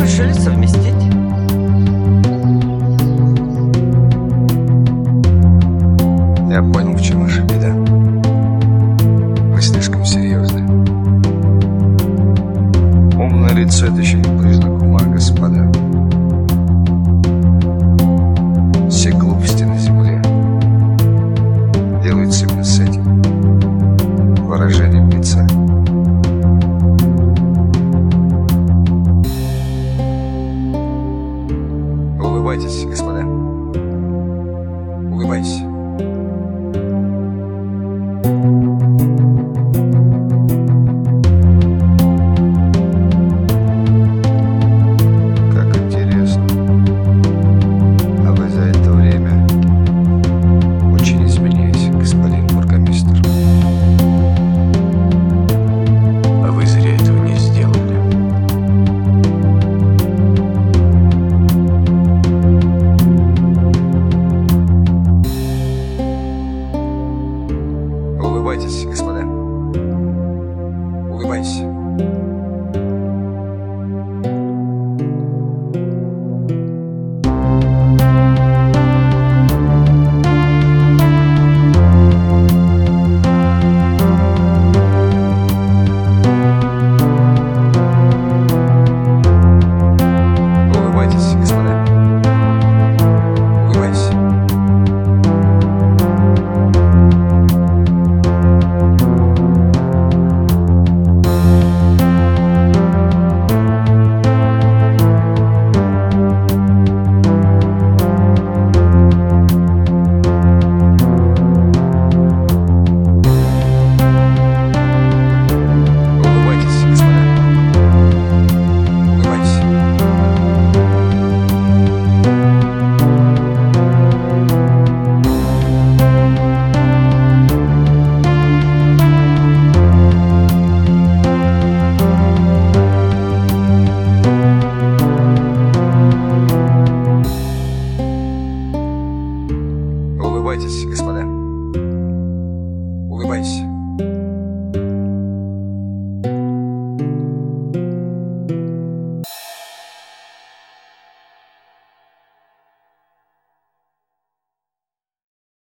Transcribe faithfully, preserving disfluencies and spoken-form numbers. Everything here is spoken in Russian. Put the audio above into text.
решили совместить. Я понял, в чем ваша беда. Вы слишком серьезны. Умное лицо — это еще не признак ума, господа. Все глупости на земле делаются именно с этим выражением лица. Улыбайтесь, господа. Улыбайтесь. Как интересно. А вы за это время очень изменились, господин бургомистр. А вы зря этого не сделали. Улыбайтесь, господа. Улыбайтесь.